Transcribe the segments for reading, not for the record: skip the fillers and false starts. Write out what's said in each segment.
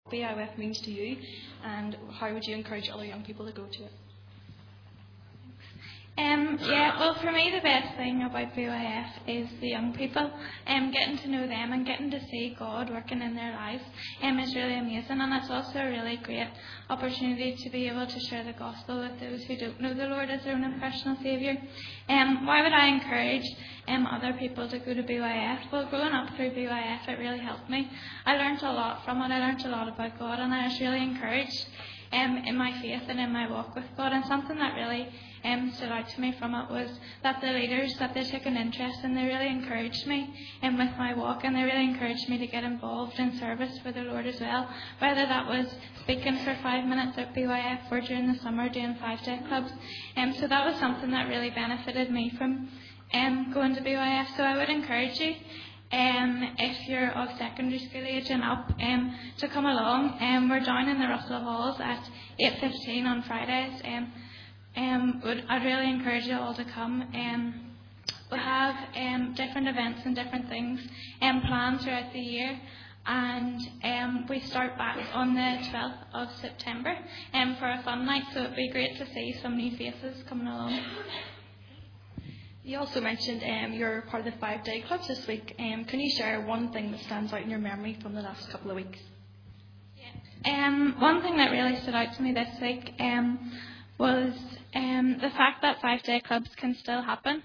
BIF means to you, and how would you encourage other young people to go to it? Well, for me, the best thing about BYF is the young people. Getting to know them and getting to see God working in their lives is really amazing, and it's also a really great opportunity to be able to share the gospel with those who don't know the Lord as their own and personal Saviour. Why would I encourage other people to go to BYF? Well, growing up through BYF, it really helped me. I learned a lot from it. I learned a lot about God, and I was really encouraged in my faith and in my walk with God. And something that really stood out to me from it was that the leaders, that they took an interest, and they really encouraged me with my walk, and they really encouraged me to get involved in service for the Lord as well, whether that was speaking for 5 minutes at BYF or during the summer doing 5-day clubs. So that was something that really benefited me from going to BYF. So I would encourage you, if you're of secondary school age and up, to come along. We're down in the Russell Halls at 8:15 on Fridays. I'd really encourage you all to come. We have different events and different things planned throughout the year, and we start back on the 12th of September for a fun night, so it'd be great to see some new faces coming along. You also mentioned you're part of the 5-day clubs this week. Can you share one thing that stands out in your memory from the last couple of weeks? One thing that really stood out to me this week was the fact that 5-day clubs can still happen.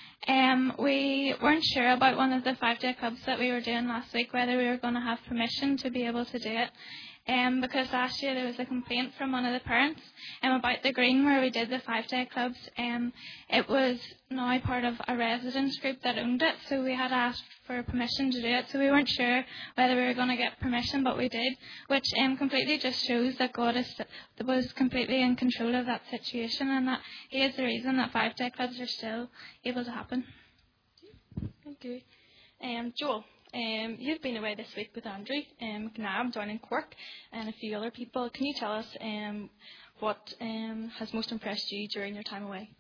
We weren't sure about one of the 5-day clubs that we were doing last week, whether we were going to have permission to be able to do it. Because last year there was a complaint from one of the parents about the green where we did the 5-day clubs. It was now part of a residents group that owned it, so we had asked for permission to do it. So we weren't sure whether we were going to get permission, but we did, which completely just shows that God was completely in control of that situation, and that He is the reason that 5-day clubs are still able to happen. Thank you. Joel, you've been away this week with Andrew McNabb down in Cork and a few other people. Can you tell us what has most impressed you during your time away?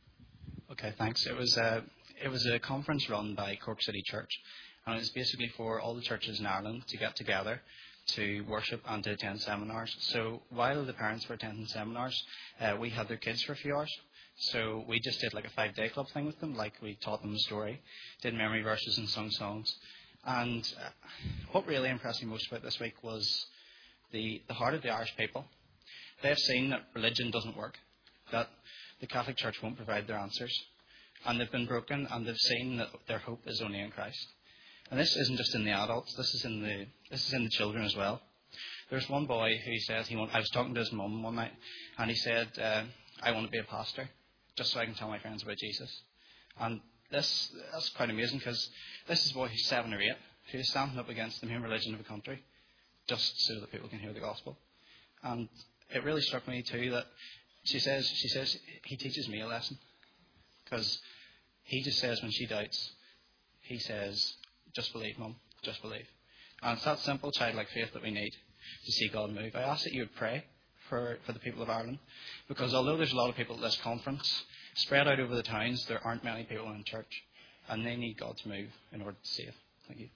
Okay, thanks. It was a conference run by Cork City Church, and it was basically for all the churches in Ireland to get together to worship and to attend seminars. So while the parents were attending seminars, we had their kids for a few hours. So we just did like a 5-day club thing with them, like we taught them a story, did memory verses and sung songs. And what really impressed me most about this week was the heart of the Irish people. They've seen that religion doesn't work, that the Catholic Church won't provide their answers, and they've been broken, and they've seen that their hope is only in Christ. And this isn't just in the adults; this is in the children as well. There's one boy who said I was talking to his mum one night, and he said, "I want to be a pastor, just so I can tell my friends about Jesus." And that's quite amazing, because this is a boy who's 7 or 8, who's standing up against the main religion of the country, just so that people can hear the gospel. And it really struck me too that she says he teaches me a lesson, because he just says when she doubts, he says, "Just believe, Mum, just believe." And it's that simple childlike faith that we need to see God move. I ask that you would pray for the people of Ireland, because although there's a lot of people at this conference, spread out over the towns, there aren't many people in church, and they need God to move in order to save. Thank you.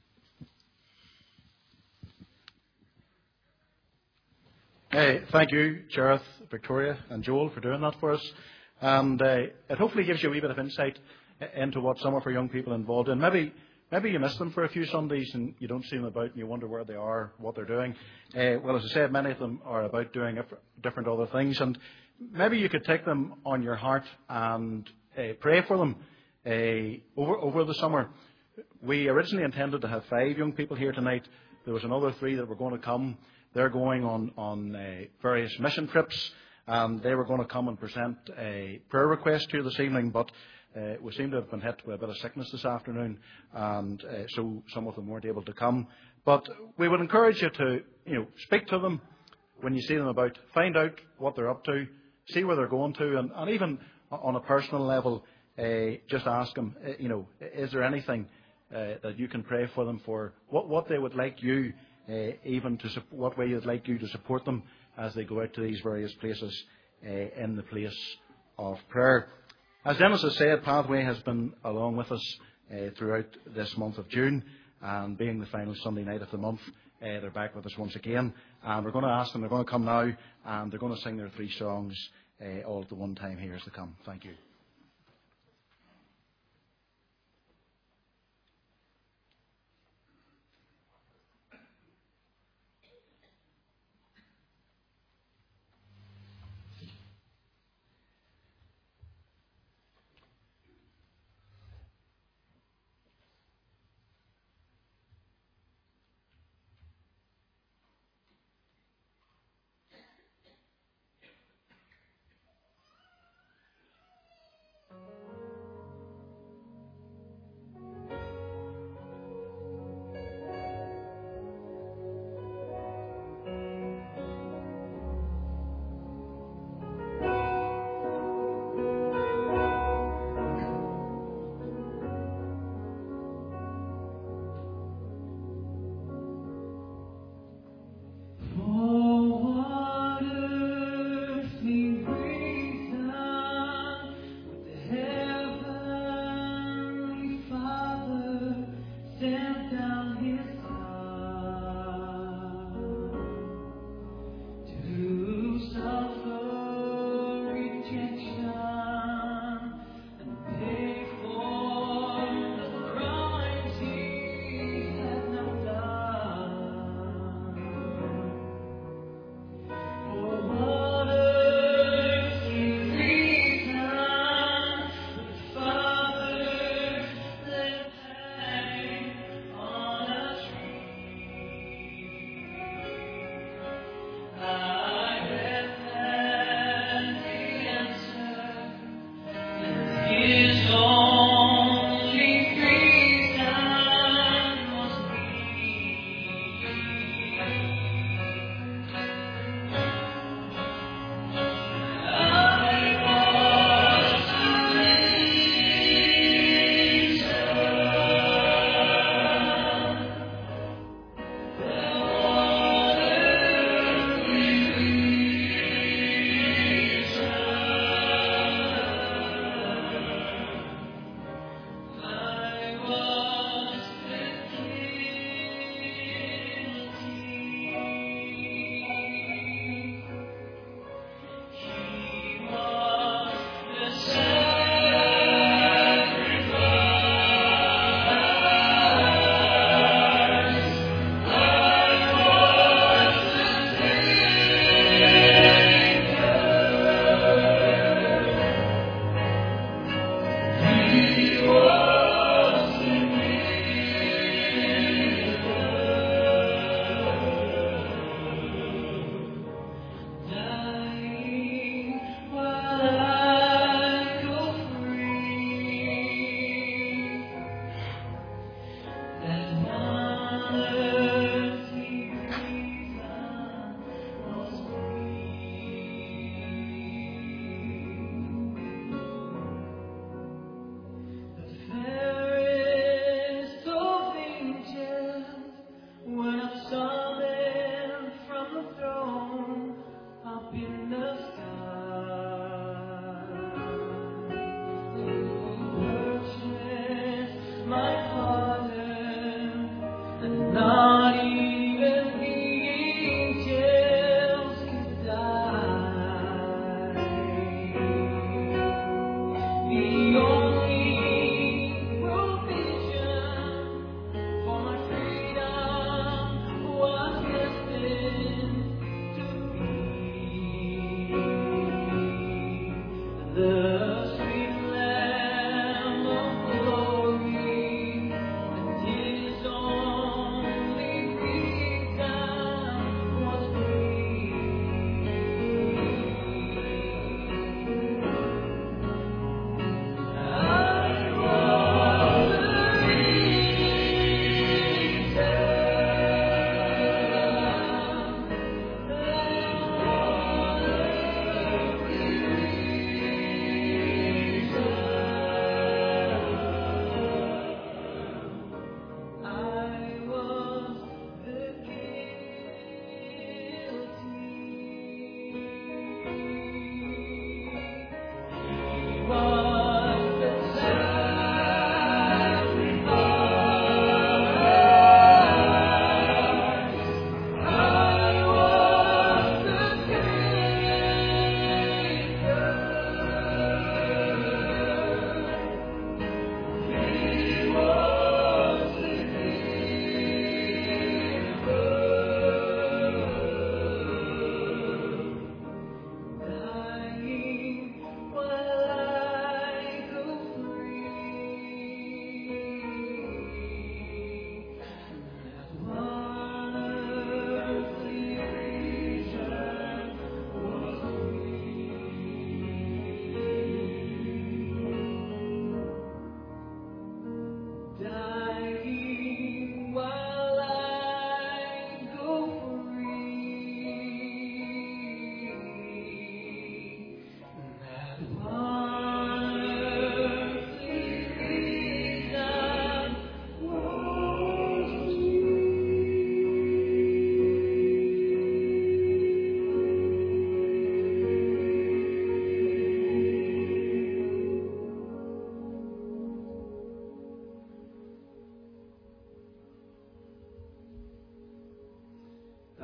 Hey, thank you, Jareth, Victoria and Joel, for doing that for us. And it hopefully gives you a wee bit of insight into what some of our young people are involved in. Maybe you miss them for a few Sundays and you don't see them about and you wonder where they are, what they're doing. Well, as I said, many of them are about doing different other things, and maybe you could take them on your heart and pray for them over the summer. We originally intended to have 5 young people here tonight. There was another 3 that were going to come. They're going on various mission trips, and they were going to come and present a prayer request here this evening, but we seem to have been hit with a bit of sickness this afternoon, and so some of them weren't able to come. But we would encourage you to, speak to them when you see them about, find out what they're up to, see where they're going to, and even on a personal level, just ask them, is there anything that you can pray for them for, what they would like you, what way you'd like you to support them as they go out to these various places in the place of prayer. As Dennis has said, Pathway has been along with us throughout this month of June, and being the final Sunday night of the month, they're back with us once again. And we're going to ask them, they're going to come now, and they're going to sing their 3 songs all at the one time here as they come. Thank you.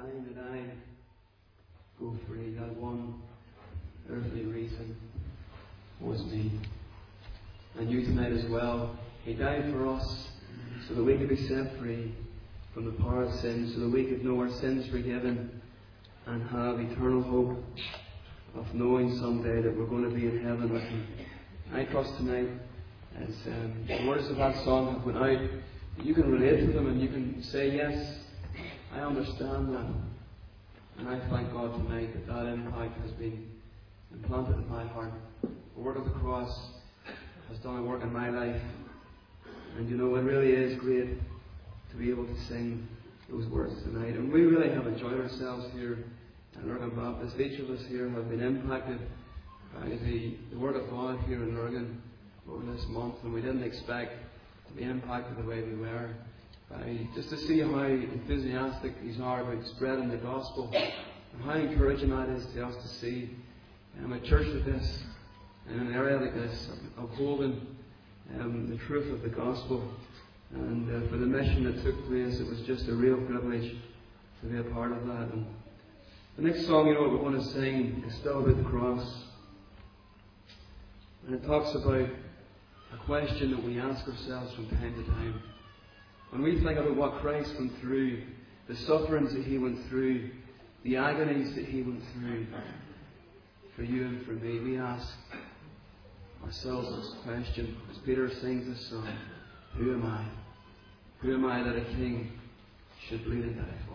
time that I go free, that one earthly reason was me. And you tonight as well. He died for us so that we could be set free from the power of sin, so that we could know our sins forgiven and have eternal hope of knowing someday that we're going to be in heaven with Him. I trust tonight, as the words of that song have went out, that you can relate to them and you can say, yes, I understand that. And I thank God tonight that that impact has been implanted in my heart. The work of the cross has done a work in my life. And you know, it really is great to be able to sing those words tonight. And we really have enjoyed ourselves here at Lurgan Baptist. Each of us here have been impacted by the Word of God here in Lurgan over this month. And we didn't expect to be impacted the way we were. Just to see how enthusiastic these are about spreading the gospel, and how encouraging that is to us to see a church like this, in an area like this, upholding the truth of the gospel. And for the mission that took place, it was just a real privilege to be a part of that. And the next song, you know, what we want to sing is still about the cross. And it talks about a question that we ask ourselves from time to time. When we think about what Christ went through, the sufferings that He went through, the agonies that He went through, for you and for me, we ask ourselves this question, as Peter sings this song: who am I? Who am I that a king should bleed and die for?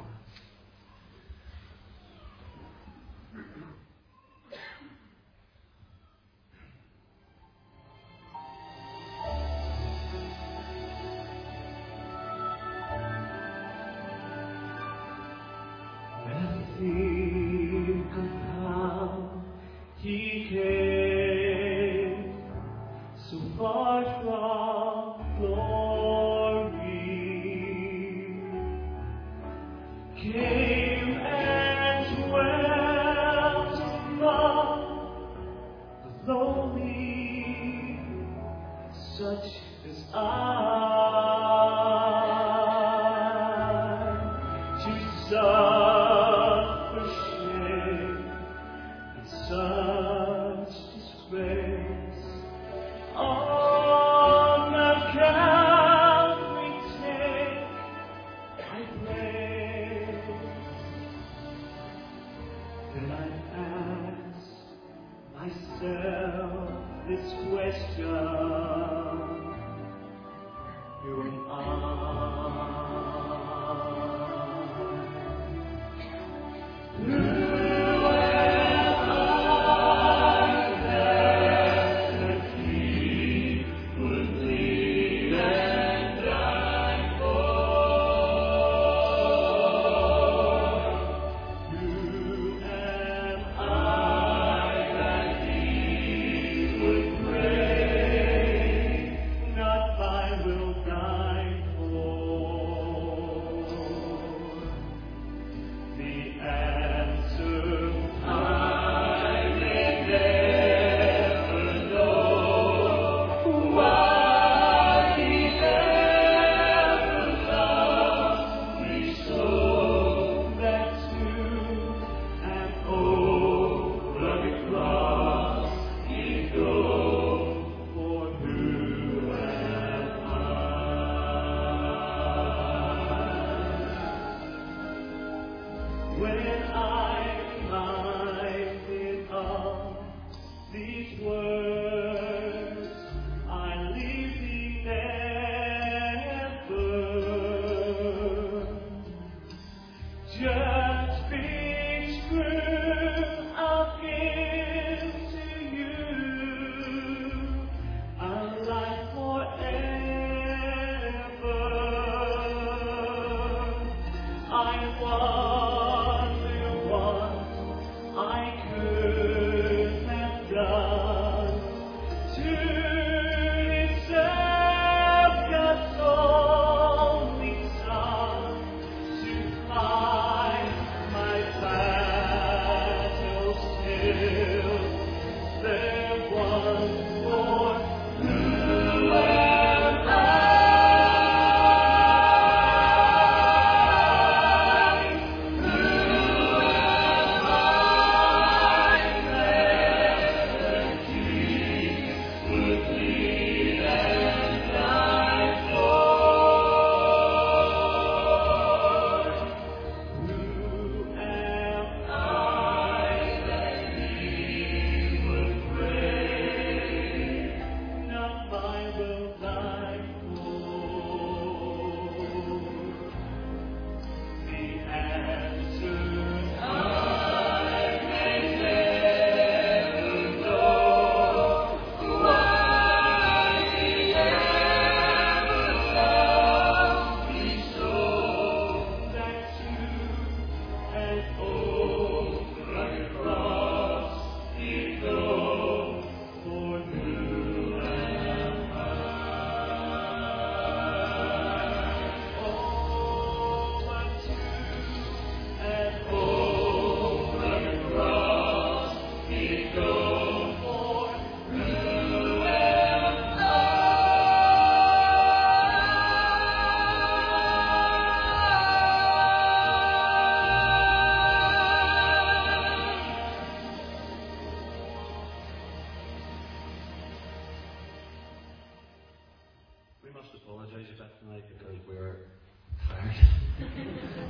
He came so far from glory, came and dwelt among the lowly, such as I, to suffer shame and such disgrace. On the Calvary take my place. Then I ask myself this question: who am I?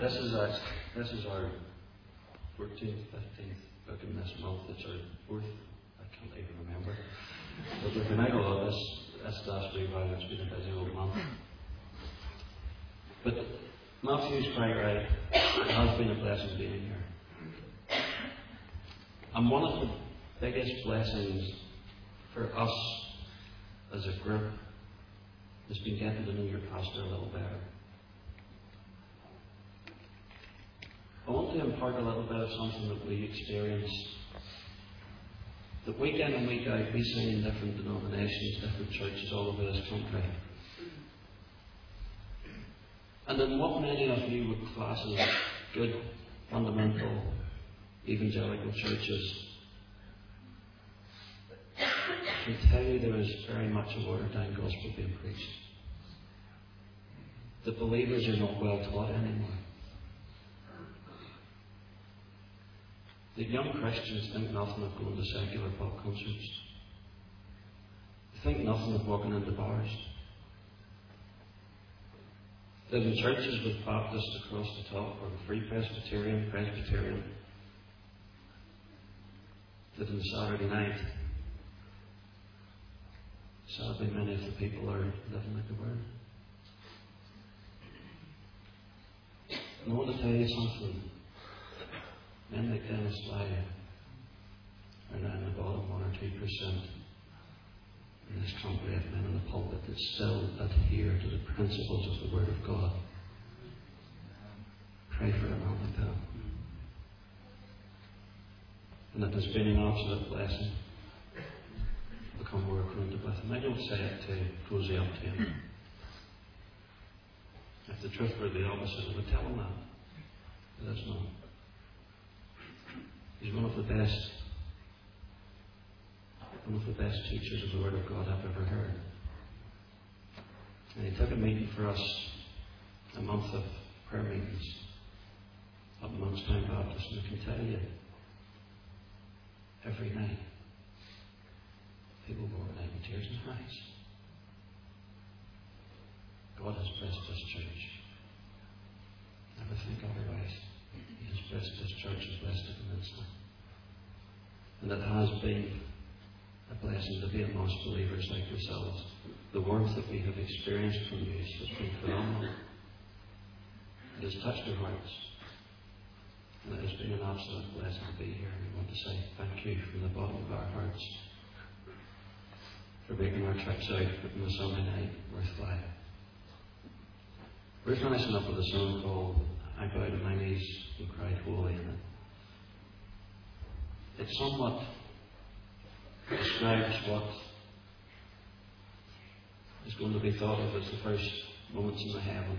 This is our 14th, 15th book in this month. It's our 4th. I can't even remember. But we've been out a lot this last week while it's been a busy old month. But Matthew's quite right. It has been a blessing being here. And one of the biggest blessings for us as a group has been getting to know your pastor a little better. I want to impart a little bit of something that we experience. That week in and week out we see in different denominations, different churches all over this country. And in what many of you would class as good, fundamental, evangelical churches, I can tell you there is very much a watered down gospel being preached. The believers are not well taught anymore. The young Christians think nothing of going to secular pop concerts. They think nothing of walking into bars. That in churches with Baptists across the top, or Free Presbyterian, that on Saturday night, sadly many of the people are living like they were. And I want to tell you something. Men like Dennis Dwyer are now in the bottom 1 or 2% in this country of men in the pulpit that still adhere to the principles of the Word of God. Pray for a man like that. And it has been an absolute blessing to become more acquainted with him. I don't say it to cozy up to him. If the truth were the opposite, I would tell him that. But that's not. He's one of the best teachers of the Word of God I've ever heard. And he took a meeting for us, a month of prayer meetings up in Monkstown Baptist, and I can tell you, every night, people were out with tears in their eyes. God has blessed this church. Never think otherwise. He has blessed this church, has blessed it immensely. And it has been a blessing to be amongst believers like yourselves. The warmth that we have experienced from you has been phenomenal. It has touched our hearts. And it has been an absolute blessing to be here. And we want to say thank you from the bottom of our hearts for making our trips out on the Sunday night worthwhile. We're finishing up with a song called I Bowed on My Knees and Cried Holy, in it. It somewhat describes what is going to be thought of as the first moments in the heaven.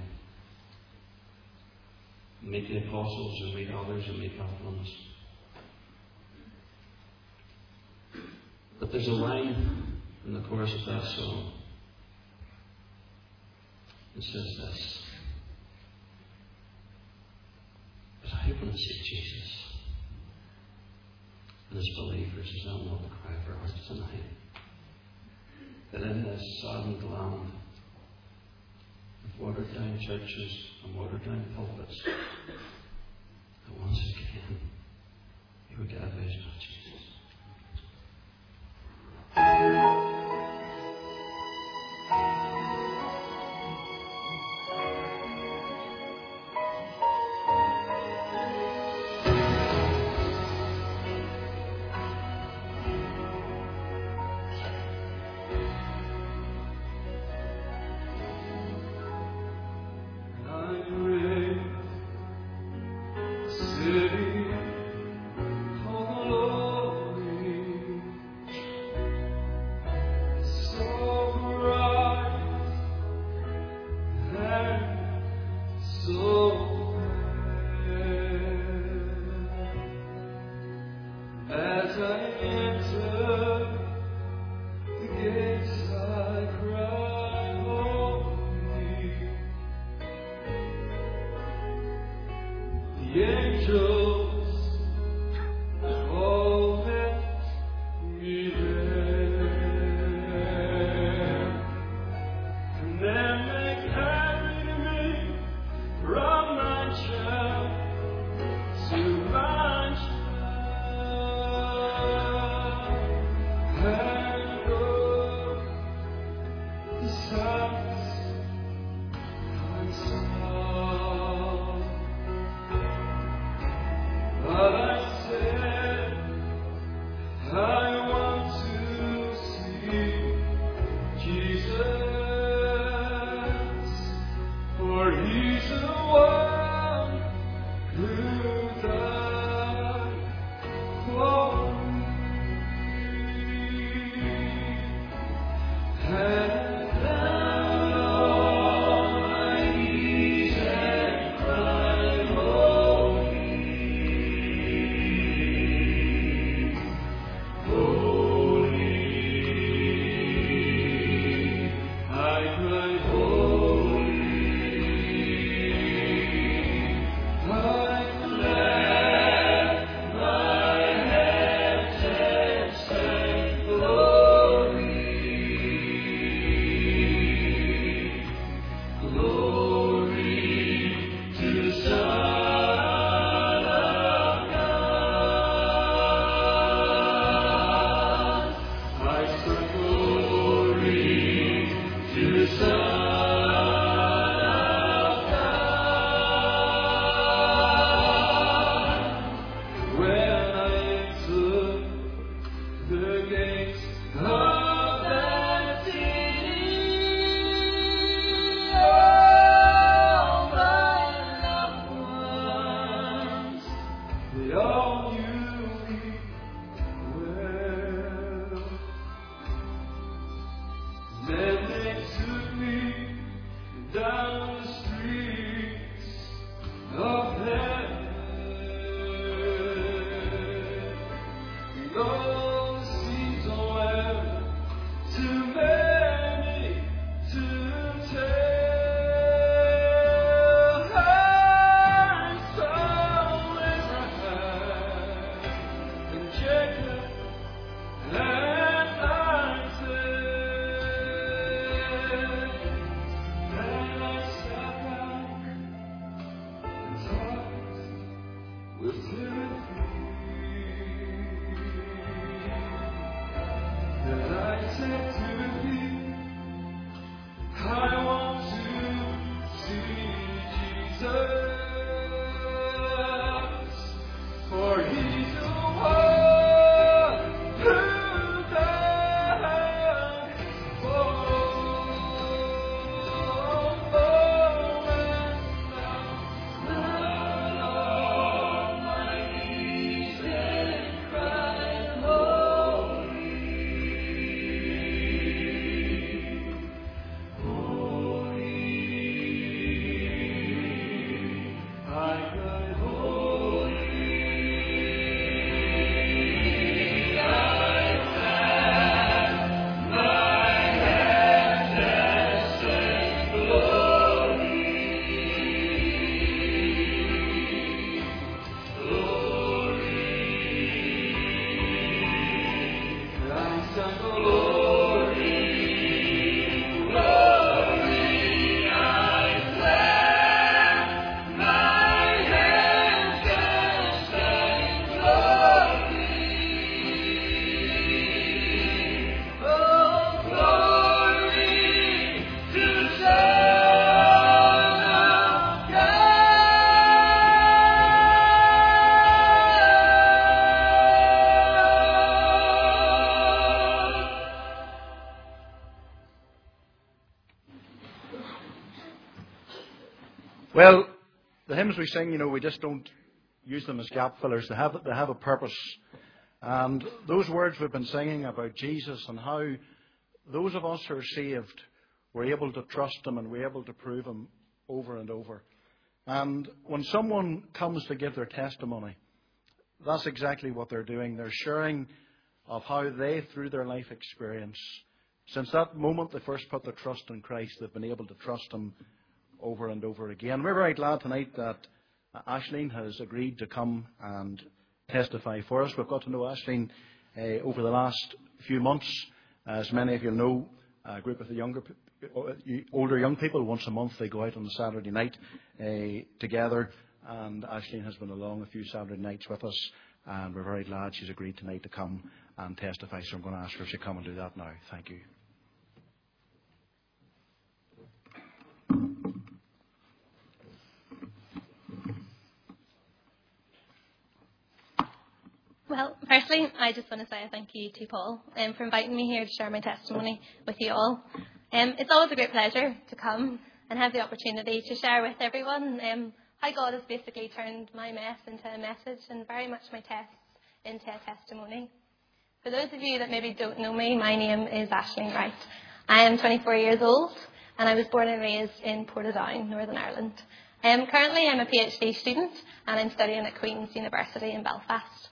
Meet the apostles, or meet others, or meet loved ones. But there's a line in the chorus of that song. It says this: but I want to see Jesus. And as believers, is that not the cry of our hearts tonight? That in this saddened land of watered down churches and watered down pulpits, that once again you would get a vision of Jesus. Then they carried me from my child. Well, the hymns we sing, we just don't use them as gap fillers. They have a purpose. And those words we've been singing about Jesus and how those of us who are saved were able to trust Him and we're able to prove Him over and over. And when someone comes to give their testimony, that's exactly what they're doing. They're sharing of how they, through their life experience, since that moment they first put their trust in Christ, they've been able to trust Him over and over again. We're very glad tonight that Aisling has agreed to come and testify for us. We've got to know Aisling over the last few months. As many of you know, a group of the older young people, once a month they go out on a Saturday night together, and Aisling has been along a few Saturday nights with us, and we're very glad she's agreed tonight to come and testify. So I'm going to ask her if she'll come and do that now. Thank you. Well, firstly, I just want to say thank you to Paul for inviting me here to share my testimony with you all. It's always a great pleasure to come and have the opportunity to share with everyone how God has basically turned my mess into a message and very much my tests into a testimony. For those of you that maybe don't know me, my name is Aisling Wright. I am 24 years old and I was born and raised in Portadown, Northern Ireland. Currently I'm a PhD student and I'm studying at Queen's University in Belfast.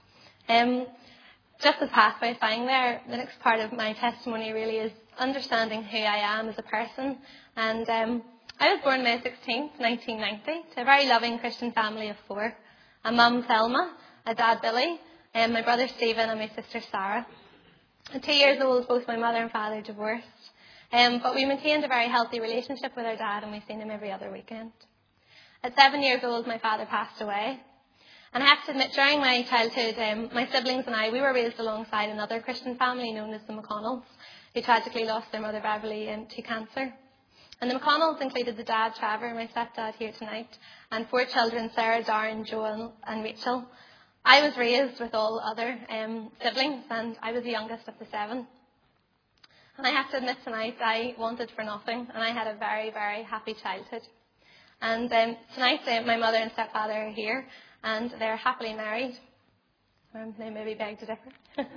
Just as halfway thing there, the next part of my testimony really is understanding who I am as a person. And I was born May 16th, 1990, to a very loving Christian family of 4. A mum, Thelma, a dad, Billy, and my brother Stephen and my sister Sarah. At 2 years old, both my mother and father divorced. But we maintained a very healthy relationship with our dad and we seen him every other weekend. At 7 years old, my father passed away. And I have to admit, during my childhood, my siblings and I, we were raised alongside another Christian family known as the McConnells, who tragically lost their mother Beverly to cancer. And the McConnells included the dad, Trevor, my stepdad here tonight, and 4 children, Sarah, Darren, Joel and Rachel. I was raised with all other siblings, and I was the youngest of the 7. And I have to admit tonight, I wanted for nothing, and I had a very, very happy childhood. And tonight, my mother and stepfather are here, and they're happily married. They maybe beg to differ.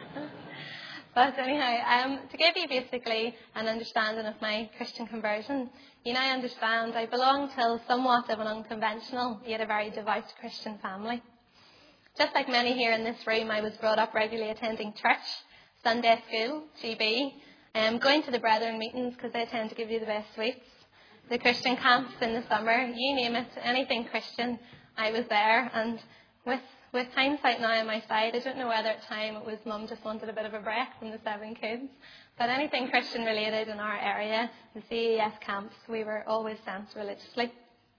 But anyhow, to give you basically an understanding of my Christian conversion, I understand I belong to somewhat of an unconventional, yet a very devout Christian family. Just like many here in this room, I was brought up regularly attending church, Sunday school, GB, going to the brethren meetings because they tend to give you the best sweets, the Christian camps in the summer, you name it, anything Christian, I was there. And with hindsight now on my side, I don't know whether at the time it was mum just wanted a bit of a break from the 7 kids, but anything Christian related in our area, the CES camps, we were always sent religiously.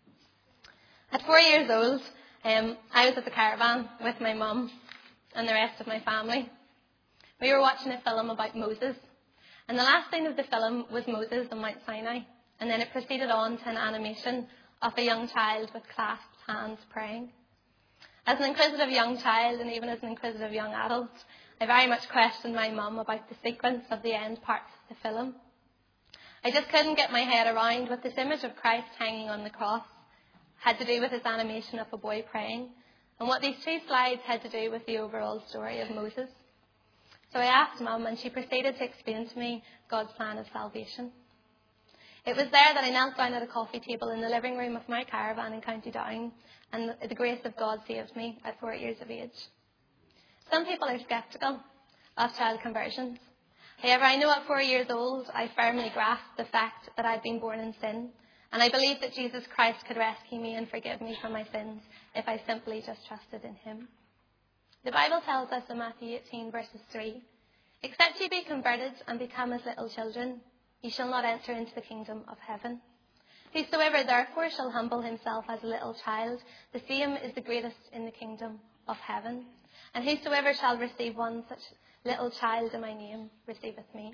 At 4 years old, I was at the caravan with my mum and the rest of my family. We were watching a film about Moses, and the last scene of the film was Moses on Mount Sinai, and then it proceeded on to an animation of a young child with clasped hands praying. As an inquisitive young child, and even as an inquisitive young adult, I very much questioned my mum about the sequence of the end parts of the film. I just couldn't get my head around what this image of Christ hanging on the cross had to do with this animation of a boy praying, and what these 2 slides had to do with the overall story of Moses. So I asked Mum, and she proceeded to explain to me God's plan of salvation. It was there that I knelt down at a coffee table in the living room of my caravan in County Down, and the grace of God saved me at 4 years of age. Some people are sceptical of child conversions. However, I know at 4 years old, I firmly grasped the fact that I'd been born in sin, and I believed that Jesus Christ could rescue me and forgive me from my sins if I simply just trusted in him. The Bible tells us in Matthew 18 verses 3, "Except ye be converted and become as little children, ye shall not enter into the kingdom of heaven. Whosoever therefore shall humble himself as a little child, the same is the greatest in the kingdom of heaven. And whosoever shall receive one such little child in my name receiveth me."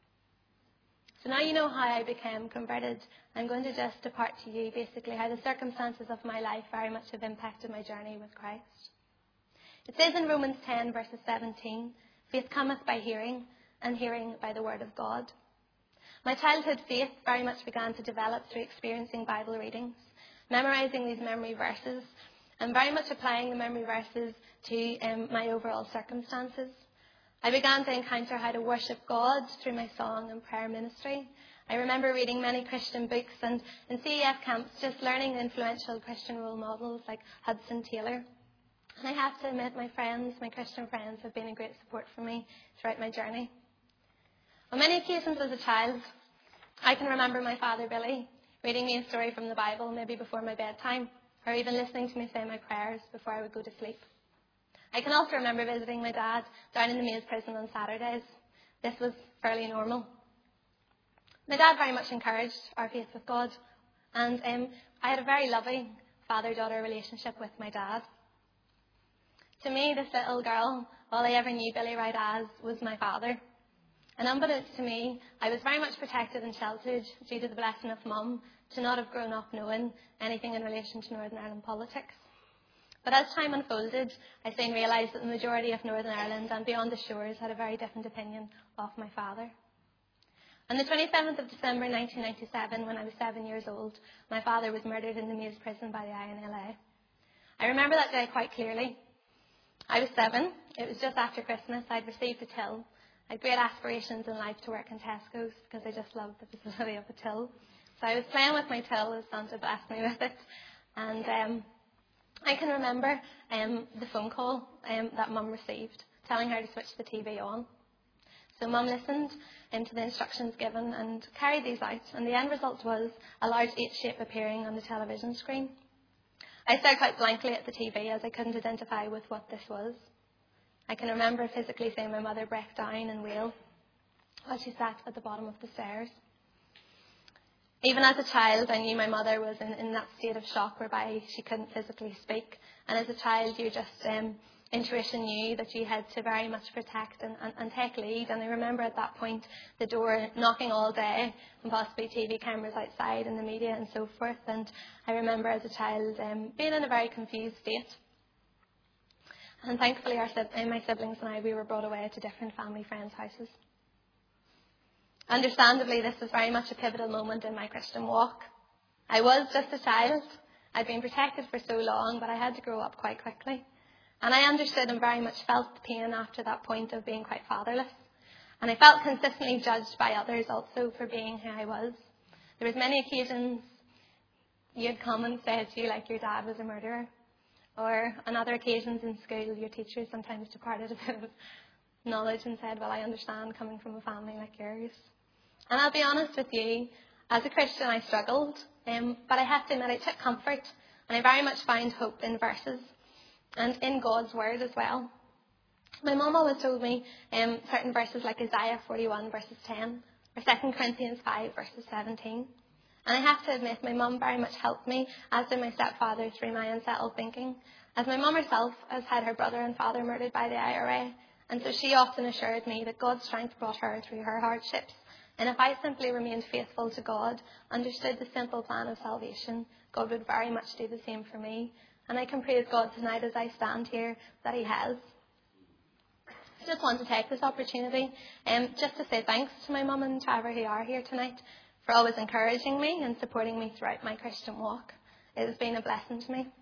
So now you know how I became converted. I'm going to just depart to you basically how the circumstances of my life very much have impacted my journey with Christ. It says in Romans 10 verses 17, "Faith cometh by hearing, and hearing by the word of God." My childhood faith very much began to develop through experiencing Bible readings, memorising these memory verses, and very much applying the memory verses to my overall circumstances. I began to encounter how to worship God through my song and prayer ministry. I remember reading many Christian books and in CEF camps just learning influential Christian role models like Hudson Taylor. And I have to admit my Christian friends, have been a great support for me throughout my journey. On many occasions as a child, I can remember my father Billy reading me a story from the Bible maybe before my bedtime, or even listening to me say my prayers before I would go to sleep. I can also remember visiting my dad down in the Maze prison on Saturdays. This was fairly normal. My dad very much encouraged our faith with God, and I had a very loving father-daughter relationship with my dad. To me, this little girl, all I ever knew Billy Wright as was my father. And unbeknownst to me, I was very much protected and sheltered due to the blessing of Mum to not have grown up knowing anything in relation to Northern Ireland politics. But as time unfolded, I soon realised that the majority of Northern Ireland and beyond the shores had a very different opinion of my father. On the 27th of December 1997, when I was 7 years old, my father was murdered in the Meath prison by the INLA. I remember that day quite clearly. I was 7. It was just after Christmas. I'd received a till. I had great aspirations in life to work in Tesco's because I just loved the facility of a till. So I was playing with my till as Santa blessed me with it. And I can remember the phone call that Mum received, telling her to switch the TV on. So Mum listened to the instructions given and carried these out, and the end result was a large H shape appearing on the television screen. I stared quite blankly at the TV as I couldn't identify with what this was. I can remember physically seeing my mother break down and wail while she sat at the bottom of the stairs. Even as a child, I knew my mother was in that state of shock whereby she couldn't physically speak. And as a child, you just intuition knew that you had to very much protect and take lead. And I remember at that point the door knocking all day and possibly TV cameras outside and the media and so forth. And I remember as a child being in a very confused state. And thankfully my siblings and I, we were brought away to different family friends' houses. Understandably, this was very much a pivotal moment in my Christian walk. I was just a child. I'd been protected for so long, but I had to grow up quite quickly. And I understood and very much felt the pain after that point of being quite fatherless. And I felt consistently judged by others also for being who I was. There was many occasions you'd come and say to you like your dad was a murderer. Or on other occasions in school, your teachers sometimes departed a bit of knowledge and said, well, I understand coming from a family like yours. And I'll be honest with you, as a Christian I struggled, but I have to admit I took comfort and I very much found hope in verses and in God's word as well. My mum always told me certain verses like Isaiah 41 verses 10 or 2 Corinthians 5 verses 17. And I have to admit my mum very much helped me, as did my stepfather, through my unsettled thinking, as my mum herself has had her brother and father murdered by the IRA. And so she often assured me that God's strength brought her through her hardships. And if I simply remained faithful to God, understood the simple plan of salvation, God would very much do the same for me. And I can praise God tonight as I stand here that He has. I just want to take this opportunity just to say thanks to my mum and Trevor who are here tonight for always encouraging me and supporting me throughout my Christian walk. It has been a blessing to me.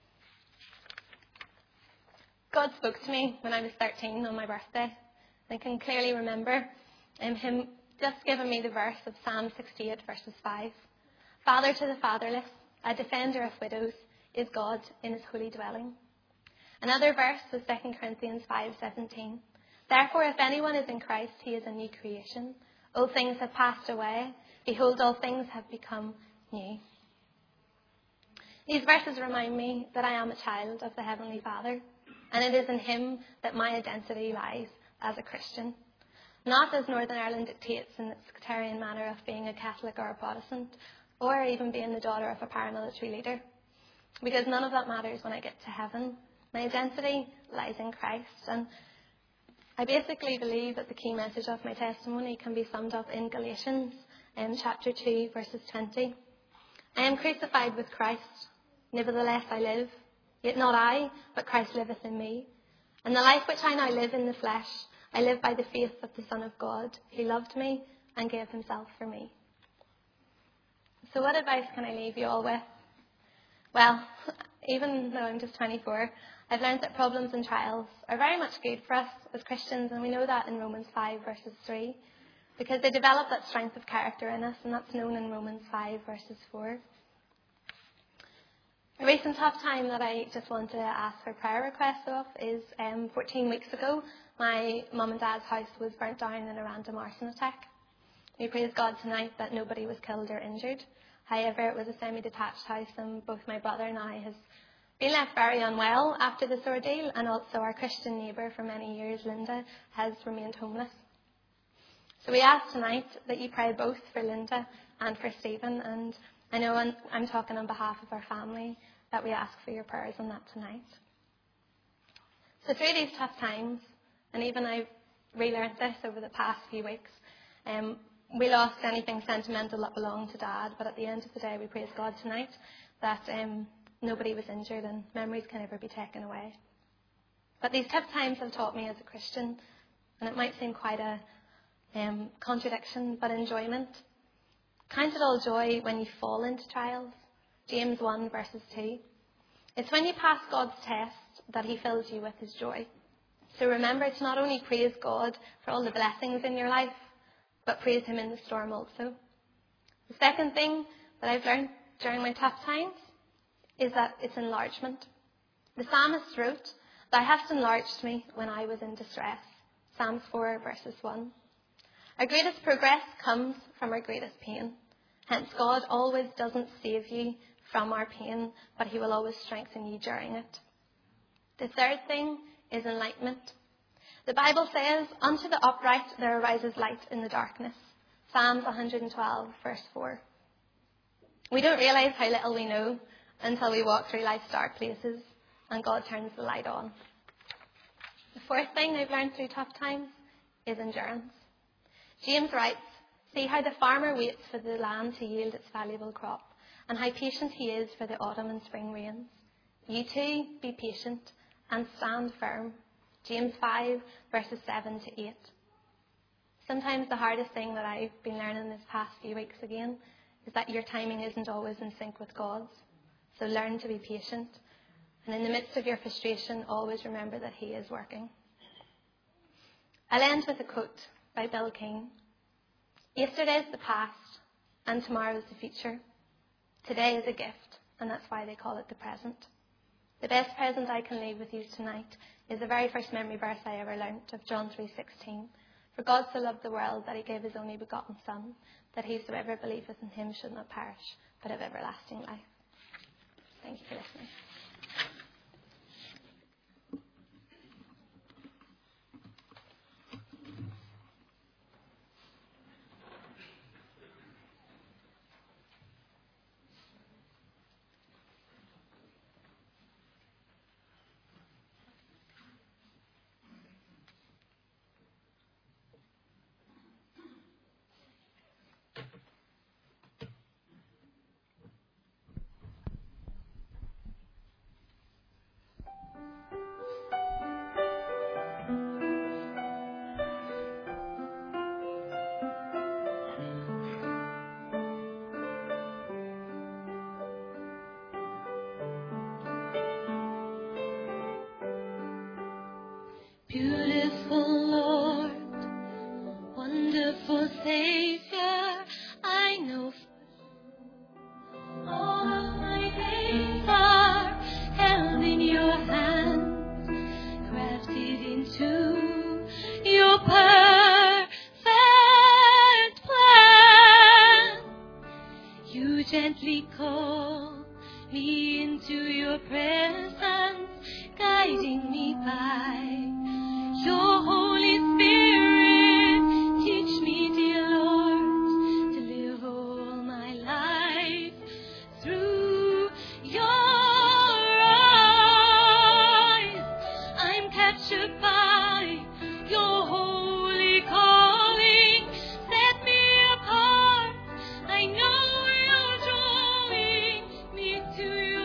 God spoke to me when I was 13 on my birthday. I can clearly remember Him just giving me the verse of Psalm 68 verses 5. Father to the fatherless, a defender of widows, is God in His holy dwelling. Another verse was 2 Corinthians 5:17. Therefore, if anyone is in Christ, he is a new creation. All things have passed away. Behold, all things have become new. These verses remind me that I am a child of the Heavenly Father, and it is in Him that my identity lies as a Christian. Not as Northern Ireland dictates in its sectarian manner of being a Catholic or a Protestant, or even being the daughter of a paramilitary leader. Because none of that matters when I get to heaven. My identity lies in Christ, and I basically believe that the key message of my testimony can be summed up in Galatians chapter 2 verses 20. I am crucified with Christ, nevertheless I live, yet not I, but Christ liveth in me. And the life which I now live in the flesh, I live by the faith of the Son of God, who loved me and gave Himself for me. So what advice can I leave you all with? Well, even though I'm just 24, I've learned that problems and trials are very much good for us as Christians, and we know that in Romans 5 verses 3, because they develop that strength of character in us, and that's known in Romans 5 verses 4. A recent tough time that I just want to ask for prayer requests of is 14 weeks ago, my mum and dad's house was burnt down in a random arson attack. We praise God tonight that nobody was killed or injured. However, it was a semi-detached house, and both my brother and I have been left very unwell after this ordeal, and also our Christian neighbour for many years, Linda, has remained homeless. So we ask tonight that you pray both for Linda and for Stephen, and I know I'm talking on behalf of our family that we ask for your prayers on that tonight. So through these tough times, and even I've relearned this over the past few weeks, we lost anything sentimental that belonged to Dad, but at the end of the day we praise God tonight that nobody was injured, and memories can never be taken away. But these tough times have taught me as a Christian, and it might seem quite a contradiction, but enjoyment. Count it all joy when you fall into trials. James 1 verses 2. It's when you pass God's test that he fills you with his joy. So remember to not only praise God for all the blessings in your life, but praise him in the storm also. The second thing that I've learned during my tough times is that it's enlargement. The psalmist wrote, "Thou hast enlarged me when I was in distress." Psalms 4 verses 1. Our greatest progress comes from our greatest pain. Hence, God always doesn't save you from our pain, but he will always strengthen you during it. The third thing is enlightenment. The Bible says, "Unto the upright there arises light in the darkness." Psalms 112 verse 4. We don't realise how little we know until we walk through life's dark places and God turns the light on. The fourth thing I've learned through tough times is endurance. James writes, "See how the farmer waits for the land to yield its valuable crop, and how patient he is for the autumn and spring rains. You too be patient and stand firm." James 5 verses 7 to 8. Sometimes the hardest thing that I've been learning this past few weeks again is that your timing isn't always in sync with God's. So learn to be patient. And in the midst of your frustration, always remember that he is working. I'll end with a quote by Bill King. "Yesterday is the past, and tomorrow is the future. Today is a gift, and that's why they call it the present. The best present I can leave with you tonight is the very first memory verse I ever learnt of John 3:16. For God so loved the world that he gave his only begotten Son, that whosoever believeth in him should not perish, but have everlasting life." Thank you for listening. Beautiful Lord, wonderful Savior, I know all of my days are held in your hands, crafted into your perfect plan. You gently call me into your presence, guiding me by your Holy Spirit. Teach me, dear Lord, to live all my life through your eyes. I'm captured by your holy calling. Set me apart. I know you're drawing me to your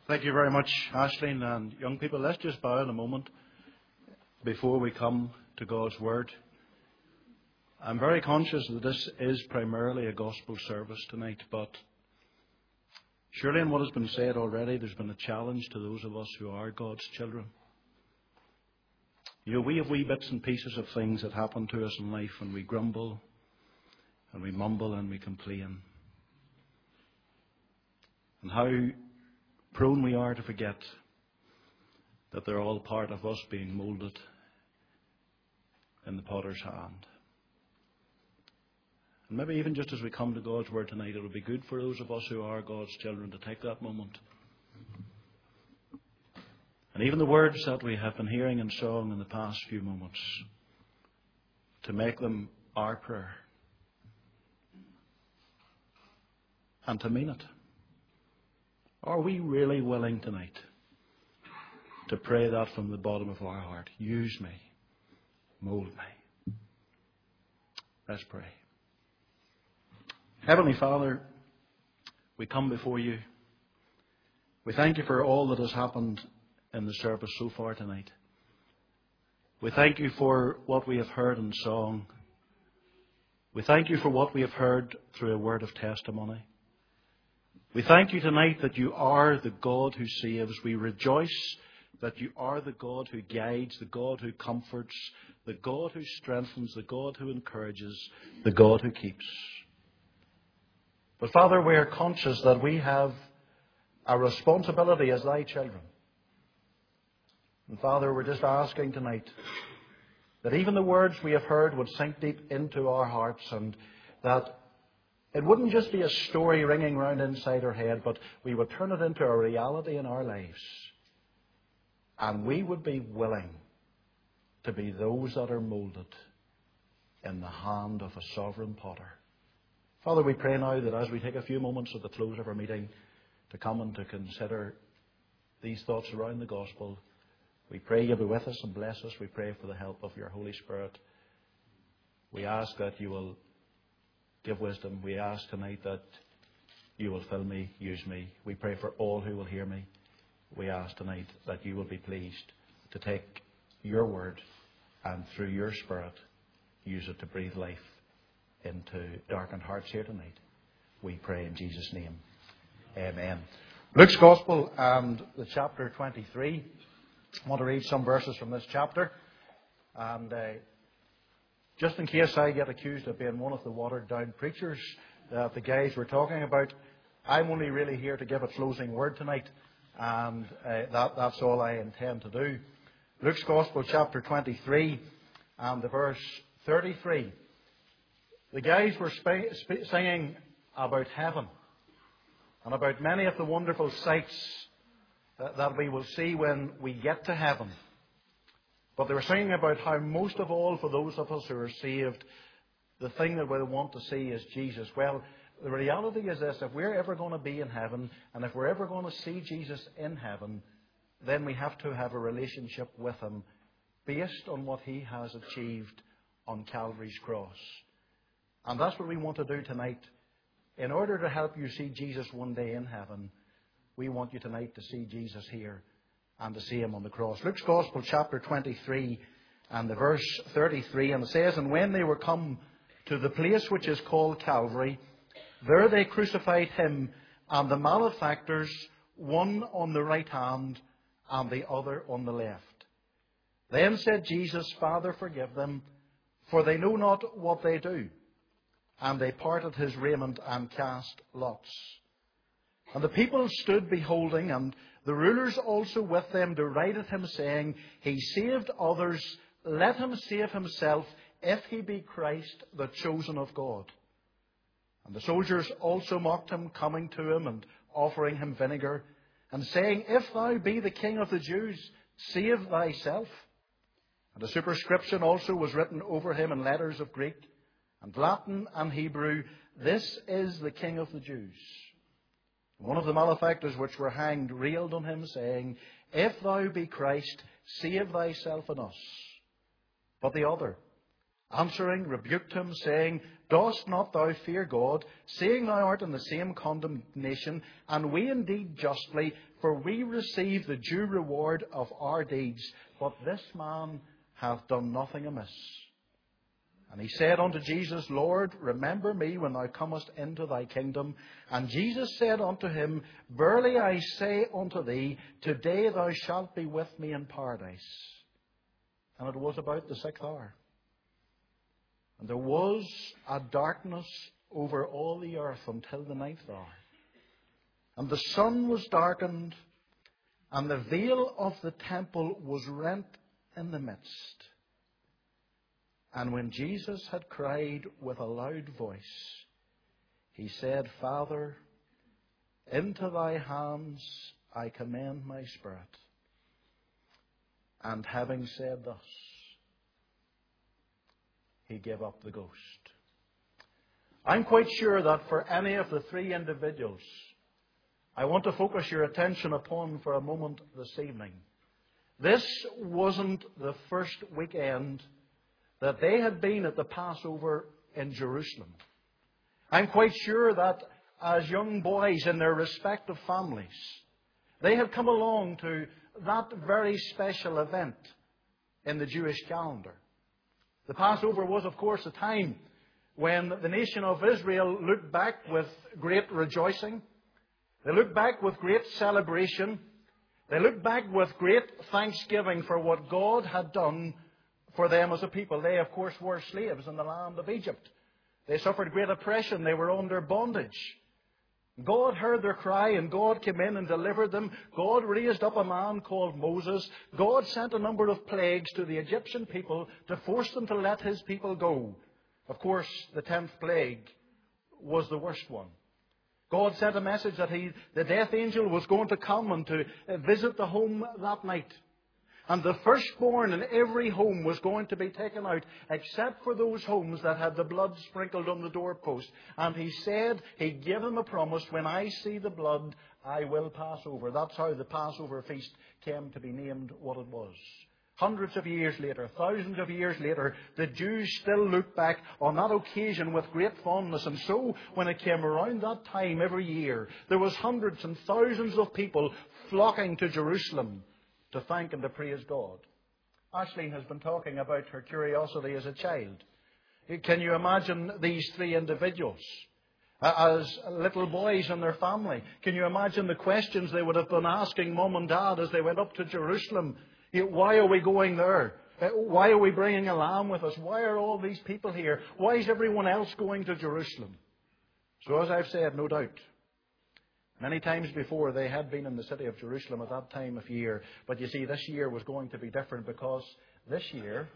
Thank you very much, Aisling. And young people, let's just bow in a moment before we come to God's Word. I'm very conscious that this is primarily a gospel service tonight, but surely in what has been said already, there's been a challenge to those of us who are God's children. You know, we have wee bits and pieces of things that happen to us in life, and we grumble, and we mumble, and we complain. And how prone we are to forget that they're all part of us being moulded in the potter's hand. And maybe even just as we come to God's Word tonight, it would be good for those of us who are God's children to take that moment. And even the words that we have been hearing in song in the past few moments, to make them our prayer. And to mean it. Are we really willing tonight to pray that from the bottom of our heart? Use me. Mould me. Let's pray. Heavenly Father, we come before you. We thank you for all that has happened in the service so far tonight. We thank you for what we have heard in song. We thank you for what we have heard through a word of testimony. We thank you tonight that you are the God who saves. We rejoice that you are the God who guides, the God who comforts, the God who strengthens, the God who encourages, the God who keeps. But Father, we are conscious that we have a responsibility as thy children. And Father, we're just asking tonight that even the words we have heard would sink deep into our hearts, and that it wouldn't just be a story ringing round inside our head, but we would turn it into a reality in our lives. And we would be willing to be those that are moulded in the hand of a sovereign potter. Father, we pray now that as we take a few moments at the close of our meeting to come and to consider these thoughts around the gospel, we pray you'll be with us and bless us. We pray for the help of your Holy Spirit. We ask that you will give wisdom. We ask tonight that you will fill me, use me. We pray for all who will hear me. We ask tonight that you will be pleased to take your word and through your Spirit use it to breathe life into darkened hearts here tonight. We pray in Jesus' name. Amen. Luke's Gospel and the chapter 23. I want to read some verses from this chapter. And just in case I get accused of being one of the watered-down preachers that the guys were talking about, I'm only really here to give a closing word tonight. And that's all I intend to do. Luke's Gospel, chapter 23, and the verse 33. The guys were singing about heaven and about many of the wonderful sights that we will see when we get to heaven. But they were singing about how most of all, for those of us who are saved, the thing that we want to see is Jesus. Well, the reality is this: if we're ever going to be in heaven, and if we're ever going to see Jesus in heaven, then we have to have a relationship with Him based on what He has achieved on Calvary's cross. And that's what we want to do tonight. In order to help you see Jesus one day in heaven, we want you tonight to see Jesus here and to see Him on the cross. Luke's Gospel, chapter 23, and the verse 33, and it says, "And when they were come to the place which is called Calvary, there they crucified Him and the malefactors, one on the right hand and the other on the left. Then said Jesus, Father, forgive them, for they know not what they do. And they parted His raiment and cast lots. And the people stood beholding, and the rulers also with them derided Him, saying, He saved others, let Him save Himself, if He be Christ, the chosen of God. And the soldiers also mocked Him, coming to Him and offering Him vinegar, and saying, If thou be the King of the Jews, save thyself. And a superscription also was written over Him in letters of Greek and Latin and Hebrew, This is the King of the Jews. One of the malefactors which were hanged railed on Him, saying, If thou be Christ, save thyself and us. But the other, answering, rebuked him, saying, Dost not thou fear God, seeing thou art in the same condemnation, and we indeed justly, for we receive the due reward of our deeds, but this man hath done nothing amiss. And he said unto Jesus, Lord, remember me when thou comest into thy kingdom. And Jesus said unto him, Verily I say unto thee, today thou shalt be with me in paradise. And it was about the 6th hour. And there was a darkness over all the earth until the 9th hour. And the sun was darkened, and the veil of the temple was rent in the midst. And when Jesus had cried with a loud voice, he said, Father, into thy hands I commend my spirit. And having said thus, he gave up the ghost. I'm quite sure that for any of the 3 individuals I want to focus your attention upon for a moment this evening, this wasn't the first weekend that they had been at the Passover in Jerusalem. I'm quite sure that as young boys in their respective families, they had come along to that very special event in the Jewish calendar. The Passover was, of course, a time when the nation of Israel looked back with great rejoicing. They looked back with great celebration. They looked back with great thanksgiving for what God had done for them as a people. They, of course, were slaves in the land of Egypt. They suffered great oppression. They were under bondage. God heard their cry, and God came in and delivered them. God raised up a man called Moses. God sent a number of plagues to the Egyptian people to force them to let his people go. Of course, the 10th plague was the worst one. God sent a message that the death angel was going to come and to visit the home that night. And the firstborn in every home was going to be taken out, except for those homes that had the blood sprinkled on the doorpost. And he said, he gave them a promise, when I see the blood, I will pass over. That's how the Passover feast came to be named what it was. Hundreds of years later, thousands of years later, the Jews still look back on that occasion with great fondness. And so, when it came around that time every year, there was hundreds and thousands of people flocking to Jerusalem to thank and to praise God. Aisling has been talking about her curiosity as a child. Can you imagine these 3 individuals as little boys and their family? Can you imagine the questions they would have been asking Mum and Dad as they went up to Jerusalem? Why are we going there? Why are we bringing a lamb with us? Why are all these people here? Why is everyone else going to Jerusalem? So as I've said, no doubt, many times before they had been in the city of Jerusalem at that time of year. But you see, this year was going to be different, because this year,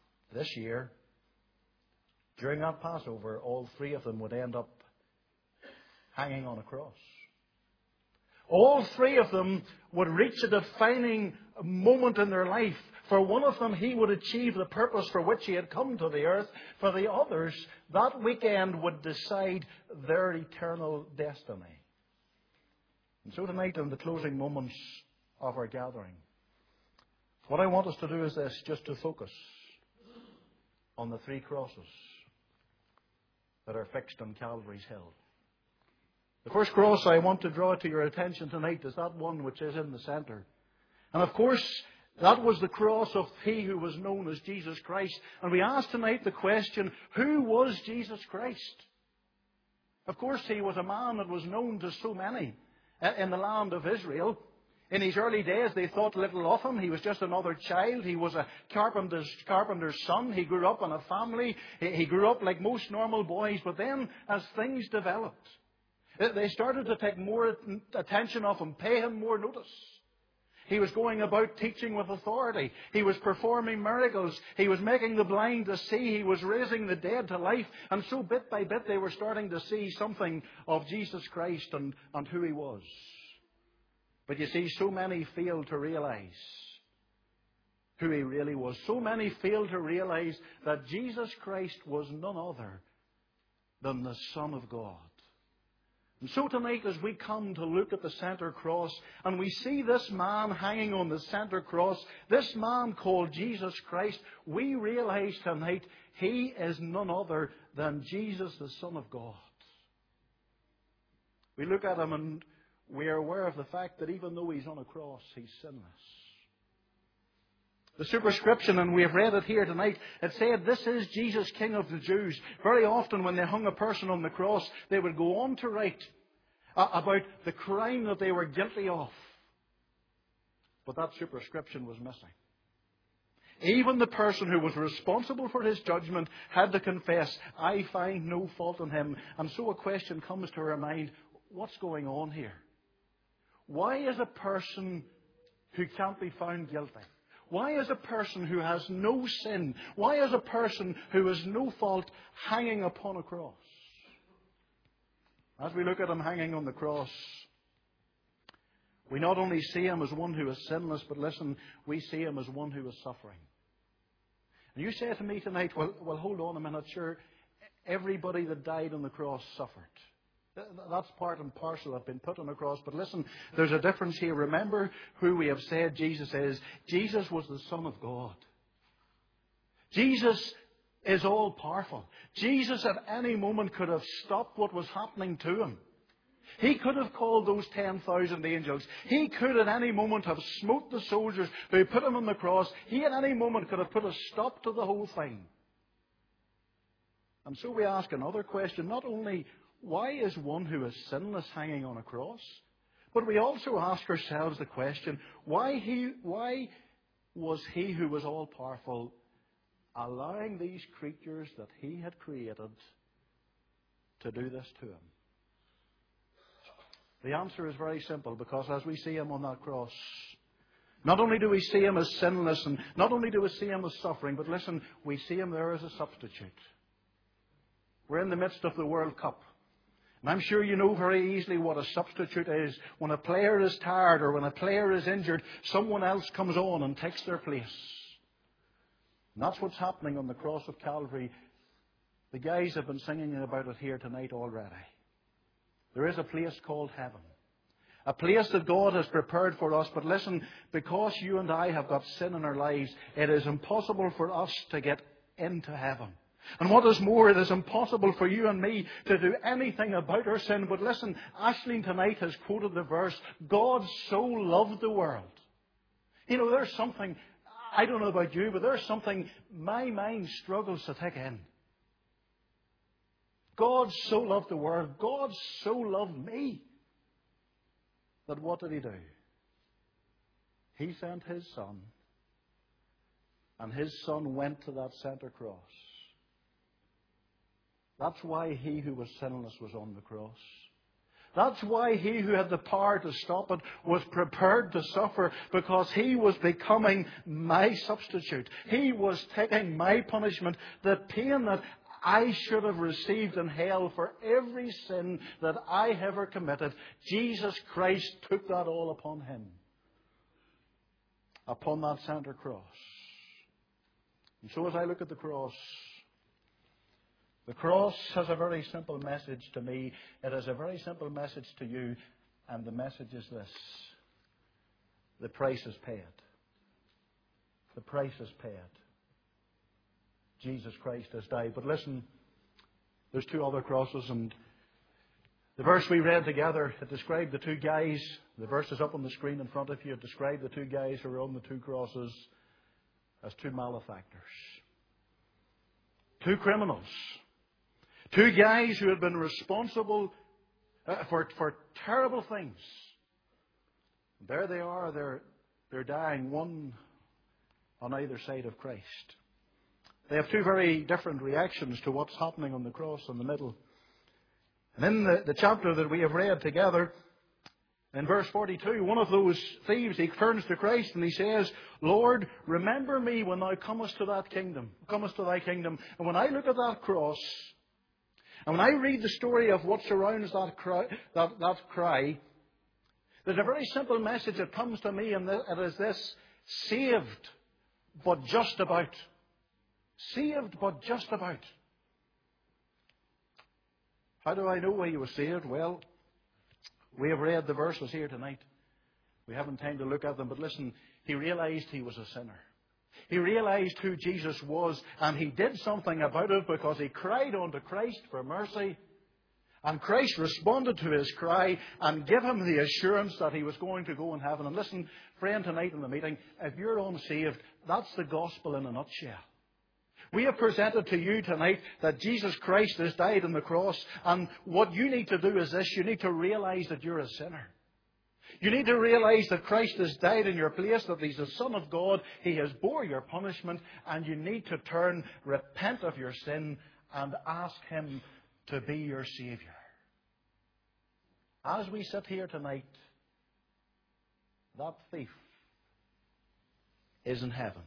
during that Passover, all 3 of them would end up hanging on a cross. All 3 of them would reach a defining moment in their life. For one of them, he would achieve the purpose for which he had come to the earth. For the others, that weekend would decide their eternal destiny. And so tonight, in the closing moments of our gathering, what I want us to do is this, just to focus on the 3 crosses that are fixed on Calvary's Hill. The first cross I want to draw to your attention tonight is that one which is in the centre. And of course, that was the cross of he who was known as Jesus Christ. And we ask tonight the question, who was Jesus Christ? Of course, he was a man that was known to so many in the land of Israel. In his early days, they thought little of him. He was just another child. He was a carpenter's son. He grew up in a family. He grew up like most normal boys. But then, as things developed, they started to take more attention of him, pay him more notice. He was going about teaching with authority. He was performing miracles. He was making the blind to see. He was raising the dead to life. And so bit by bit they were starting to see something of Jesus Christ and who he was. But you see, so many failed to realize who he really was. So many failed to realize that Jesus Christ was none other than the Son of God. And so tonight, as we come to look at the centre cross, and we see this man hanging on the centre cross, this man called Jesus Christ, we realise tonight he is none other than Jesus, the Son of God. We look at him and we are aware of the fact that even though he's on a cross, he's sinless. The superscription, and we have read it here tonight, it said, "This is Jesus, King of the Jews." Very often when they hung a person on the cross, they would go on to write about the crime that they were guilty of. But that superscription was missing. Even the person who was responsible for his judgment had to confess, "I find no fault in him." And so a question comes to our mind, what's going on here? Why is a person who can't be found guilty? Why is a person who has no sin, why is a person who has no fault hanging upon a cross? As we look at him hanging on the cross, we not only see him as one who is sinless, but listen, we see him as one who is suffering. And you say to me tonight, well, hold on a minute, sure, everybody that died on the cross suffered. That's part and parcel of being put on the cross. But listen, there's a difference here. Remember who we have said Jesus is. Jesus was the Son of God. Jesus is all powerful. Jesus at any moment could have stopped what was happening to him. He could have called those 10,000 angels. He could at any moment have smote the soldiers who put him on the cross. He at any moment could have put a stop to the whole thing. And so we ask another question. Not only why is one who is sinless hanging on a cross, but we also ask ourselves the question, why was he who was all powerful allowing these creatures that he had created to do this to him? The answer is very simple, because as we see him on that cross, not only do we see him as sinless, and not only do we see him as suffering, but listen, we see him there as a substitute. We're in the midst of the World Cup. And I'm sure you know very easily what a substitute is. When a player is tired or when a player is injured, someone else comes on and takes their place. And that's what's happening on the cross of Calvary. The guys have been singing about it here tonight already. There is a place called heaven. A place that God has prepared for us. But listen, because you and I have got sin in our lives, it is impossible for us to get into heaven. And what is more, it is impossible for you and me to do anything about our sin. But listen, Aisling tonight has quoted the verse, God so loved the world. You know, there's something, I don't know about you, but there's something my mind struggles to take in. God so loved the world. God so loved me. That what did he do? He sent his Son. And his Son went to that centre cross. That's why he who was sinless was on the cross. That's why he who had the power to stop it was prepared to suffer, because he was becoming my substitute. He was taking my punishment, the pain that I should have received in hell for every sin that I ever committed. Jesus Christ took that all upon him, upon that centre cross. And so as I look at the cross has a very simple message to me. It has a very simple message to you. And the message is this: the price is paid. The price is paid. Jesus Christ has died. But listen, there's two other crosses, and the verse we read together, it described the two guys. The verse is up on the screen in front of you. It described the two guys who were on the two crosses as two malefactors. Two criminals. Two guys who had been responsible for terrible things. There they are. They're dying, one on either side of Christ. They have two very different reactions to what's happening on the cross in the middle. And in the chapter that we have read together, in verse 42, one of those thieves, he turns to Christ and he says, Lord, remember me when thou comest to thy kingdom. And when I look at that cross, and when I read the story of what surrounds that cry, there's a very simple message that comes to me, and it is this: saved, but just about. Saved, but just about. How do I know he was saved? Well, We have read the verses here tonight. We haven't time to look at them, but listen, he realized he was a sinner. He realized who Jesus was, and he did something about it because he cried unto Christ for mercy. And Christ responded to his cry and gave him the assurance that he was going to go in heaven. And listen, friend, tonight in the meeting, if you're unsaved, that's the gospel in a nutshell. We have presented to you tonight that Jesus Christ has died on the cross, and what you need to do is this: you need to realize that you're a sinner. You need to realize that Christ has died in your place, that He's the Son of God, He has bore your punishment, and you need to turn, repent of your sin, and ask Him to be your Saviour. As we sit here tonight, that thief is in heaven.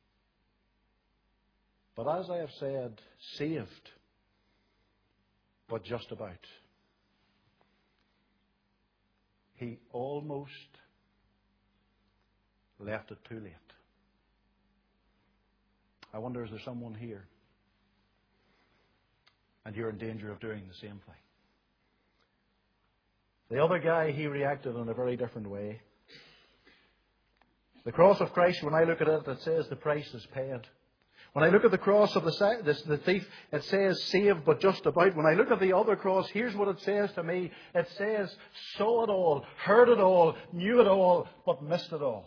But as I have said, saved, but just about. He almost left it too late. I wonder, is there someone here and you're in danger of doing the same thing? The other guy, he reacted in a very different way. The cross of Christ, when I look at it, it says the price is paid. When I look at the cross of the thief, it says saved but just about. When I look at the other cross, here's what it says to me. It says saw it all, heard it all, knew it all, but missed it all.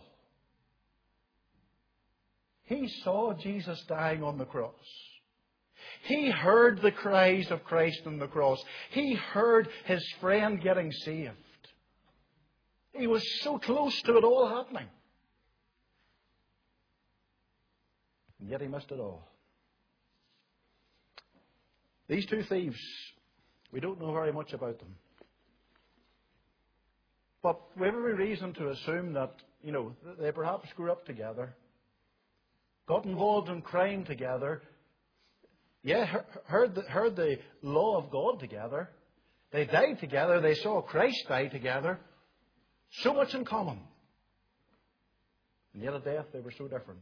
He saw Jesus dying on the cross. He heard the cries of Christ on the cross. He heard his friend getting saved. He was so close to it all happening. And yet he missed it all. These two thieves, we don't know very much about them. But we have every reason to assume that, they perhaps grew up together, got involved in crime together, heard the law of God together. They died together. They saw Christ die together. So much in common. And yet at death they were so different.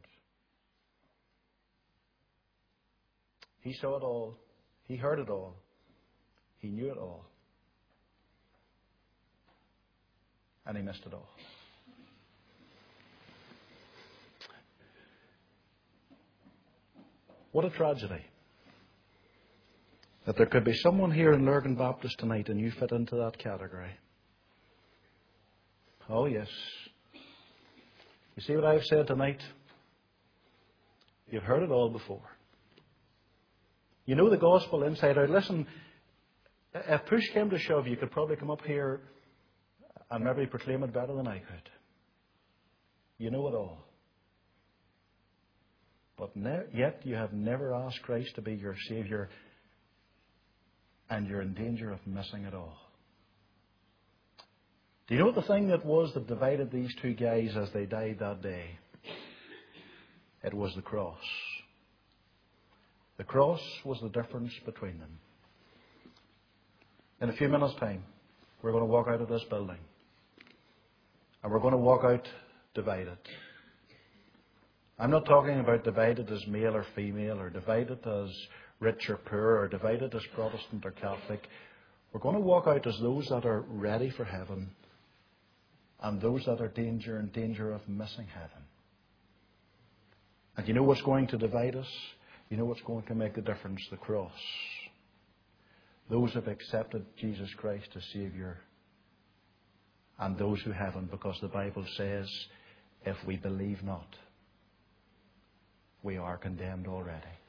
He saw it all. He heard it all. He knew it all. And he missed it all. What a tragedy. That there could be someone here in Lurgan Baptist tonight and you fit into that category. Oh yes. You see what I've said tonight? You've heard it all before. You know the gospel inside out. Listen, if push came to shove, you could probably come up here and maybe proclaim it better than I could. You know it all. But yet you have never asked Christ to be your Saviour, and you're in danger of missing it all. Do you know what the thing that was that divided these two guys as they died that day? It was the cross. The cross was the difference between them. In a few minutes' time, we're going to walk out of this building. And we're going to walk out divided. I'm not talking about divided as male or female, or divided as rich or poor, or divided as Protestant or Catholic. We're going to walk out as those that are ready for heaven, and those that are in danger of missing heaven. And you know what's going to divide us? You know what's going to make the difference? The cross. Those who have accepted Jesus Christ as Saviour, and those who haven't, because the Bible says, if we believe not, we are condemned already.